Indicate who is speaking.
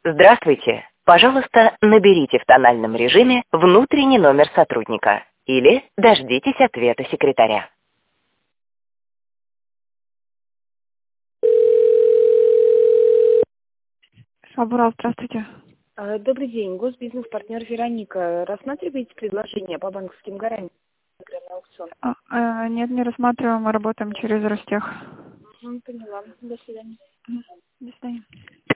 Speaker 1: Здравствуйте. Пожалуйста, наберите в тональном режиме внутренний номер сотрудника или дождитесь ответа секретаря.
Speaker 2: Шабурал, здравствуйте.
Speaker 3: Добрый день, госбизнес-партнер Вероника. Рассматриваете предложение по банковским гарантиям на аукцион?
Speaker 2: Нет, не рассматриваем, мы работаем через Ростех.
Speaker 3: Поняла. До свидания.
Speaker 2: До свидания.